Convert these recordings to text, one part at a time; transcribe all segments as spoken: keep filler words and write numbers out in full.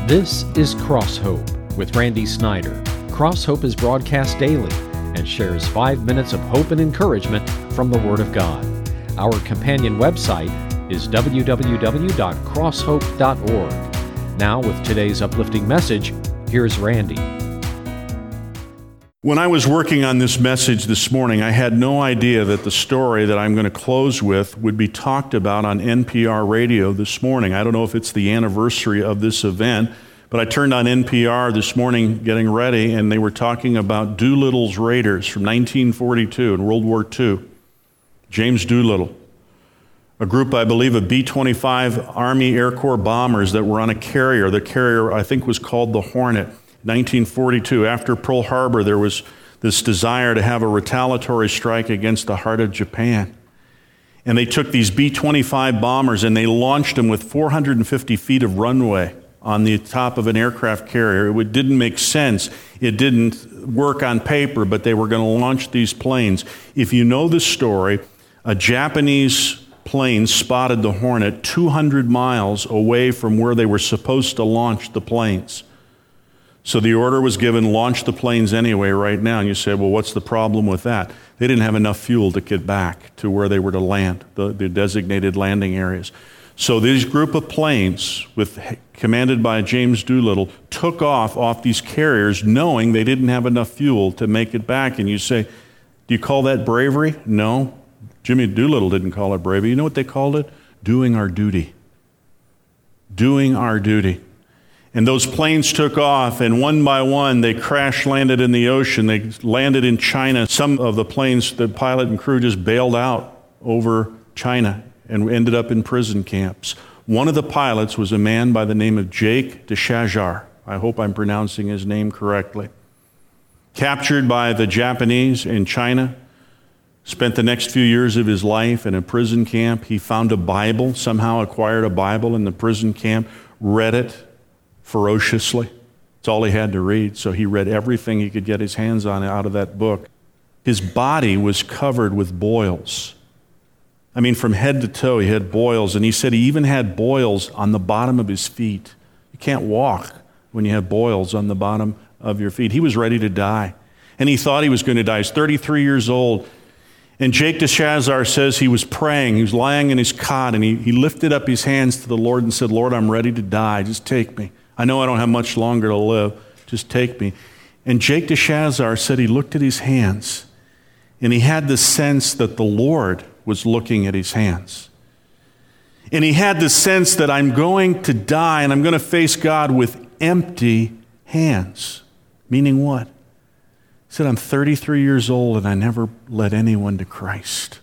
This is Cross Hope with Randy Snyder. Cross Hope is broadcast daily and shares five minutes of hope and encouragement from the Word of God. Our companion website is w w w dot cross hope dot org. Now, with today's uplifting message, here's Randy. When I was working on this message this morning, I had no idea that the story that I'm going to close with would be talked about on N P R radio this morning. I don't know if it's the anniversary of this event, but I turned on N P R this morning getting ready, and they were talking about Doolittle's Raiders from nineteen forty-two in World War Two. James Doolittle, a group, I believe, of B twenty-five Army Air Corps bombers that were on a carrier. The carrier, I think, was called the Hornet. nineteen forty-two, after Pearl Harbor, there was this desire to have a retaliatory strike against the heart of Japan. And they took these B twenty-five bombers and they launched them with four hundred fifty feet of runway on the top of an aircraft carrier. It didn't make sense. It didn't work on paper, but they were going to launch these planes. If you know the story, a Japanese plane spotted the Hornet two hundred miles away from where they were supposed to launch the planes. So the order was given, launch the planes anyway right now. And you say, well, what's the problem with that? They didn't have enough fuel to get back to where they were to land, the, the designated landing areas. So this group of planes, with commanded by James Doolittle, took off off these carriers knowing they didn't have enough fuel to make it back. And you say, do you call that bravery? No. Jimmy Doolittle didn't call it bravery. You know what they called it? Doing our duty. Doing our duty. And those planes took off, and one by one, they crash landed in the ocean. They landed in China. Some of the planes, the pilot and crew just bailed out over China and ended up in prison camps. One of the pilots was a man by the name of Jake Deshajar. I hope I'm pronouncing his name correctly. Captured by the Japanese in China, spent the next few years of his life in a prison camp. He found a Bible, somehow acquired a Bible in the prison camp, read it ferociously. It's all he had to read, so he read everything he could get his hands on out of that book. His body was covered with boils. I mean, from head to toe, he had boils, and he said he even had boils on the bottom of his feet. You can't walk when you have boils on the bottom of your feet. He was ready to die, and he thought he was going to die. He's thirty-three years old, and Jake Deshajar says he was praying. He was lying in his cot, and he, he lifted up his hands to the Lord and said, Lord, I'm ready to die. Just take me. I know I don't have much longer to live. Just take me. And Jake Deshajar said he looked at his hands, and he had the sense that the Lord was looking at his hands. And he had the sense that I'm going to die, and I'm going to face God with empty hands. Meaning what? He said, I'm thirty-three years old, and I never led anyone to Christ.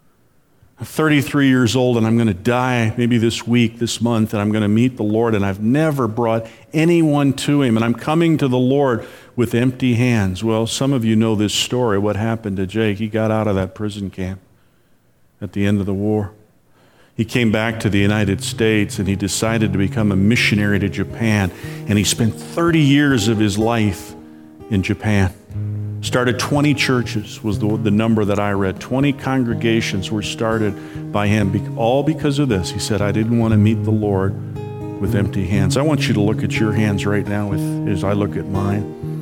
I'm thirty-three years old, and I'm going to die maybe this week, this month, and I'm going to meet the Lord, and I've never brought anyone to Him, and I'm coming to the Lord with empty hands. Well, some of you know this story, what happened to Jake. He got out of that prison camp at the end of the war. He came back to the United States, and he decided to become a missionary to Japan, and he spent thirty years of his life in Japan. Started twenty churches, was the, the number that I read. twenty congregations were started by him, all because of this. He said, I didn't want to meet the Lord with empty hands. I want you to look at your hands right now with, as I look at mine.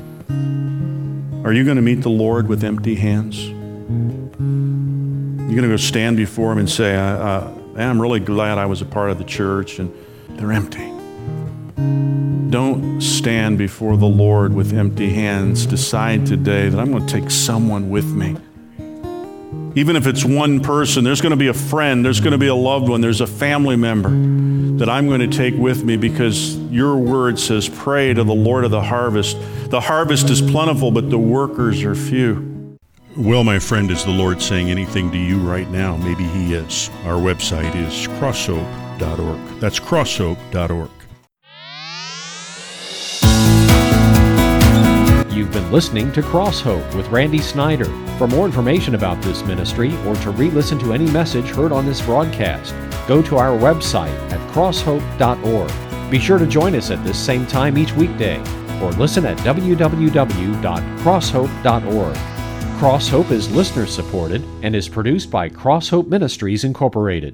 Are you going to meet the Lord with empty hands? You're going to go stand before Him and say, I, uh, I'm really glad I was a part of the church, and they're empty. Don't stand before the Lord with empty hands. Decide today that I'm going to take someone with me. Even if it's one person, there's going to be a friend, there's going to be a loved one, there's a family member that I'm going to take with me, because your word says, pray to the Lord of the harvest. The harvest is plentiful, but the workers are few. Well, my friend, is the Lord saying anything to you right now? Maybe He is. Our website is cross hope dot org. That's cross hope dot org. You've been listening to Cross Hope with Randy Snyder. For more information about this ministry or to re-listen to any message heard on this broadcast, go to our website at cross hope dot org. Be sure to join us at this same time each weekday, or listen at w w w dot cross hope dot org. Cross Hope is listener supported and is produced by Cross Hope Ministries Incorporated.